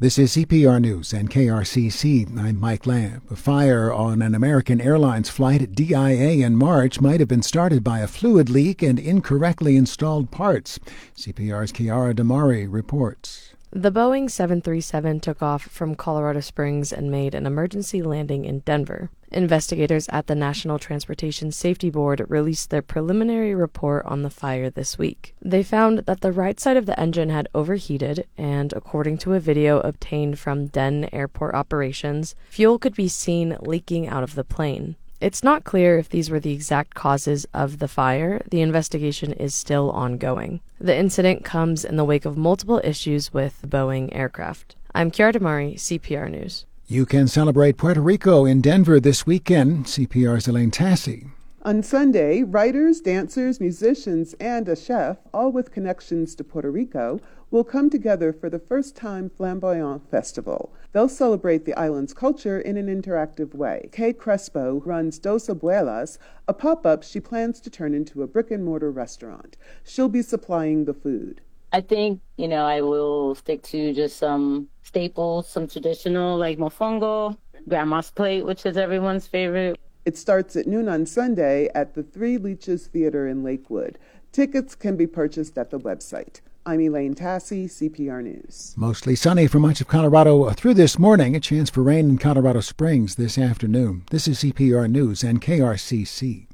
This is CPR News and KRCC. I'm Mike Lamb. A fire on an American Airlines flight at DIA in March might have been started by a fluid leak and incorrectly installed parts. CPR's Chiara Damari reports. The Boeing 737 took off from Colorado Springs and made an emergency landing in Denver. Investigators at the National Transportation Safety Board released their preliminary report on the fire this week. They found that the right side of the engine had overheated, and according to a video obtained from Den Airport Operations, fuel could be seen leaking out of the plane. It's not clear if these were the exact causes of the fire. The investigation is still ongoing. The incident comes in the wake of multiple issues with Boeing aircraft. I'm Chiara Damari, CPR News. You can celebrate Puerto Rico in Denver this weekend. CPR's Elaine Tassi. On Sunday, writers, dancers, musicians, and a chef, all with connections to Puerto Rico, will come together for the first time Flamboyant Festival. They'll celebrate the island's culture in an interactive way. Kay Crespo runs Dos Abuelas, a pop-up she plans to turn into a brick-and-mortar restaurant. She'll be supplying the food. I think, I will stick to just some staples, some traditional like mofongo, grandma's plate, which is everyone's favorite. It starts at noon on Sunday at the Three Leeches Theater in Lakewood. Tickets can be purchased at the website. I'm Elaine Tassi, CPR News. Mostly sunny for much of Colorado through this morning. A chance for rain in Colorado Springs this afternoon. This is CPR News and KRCC.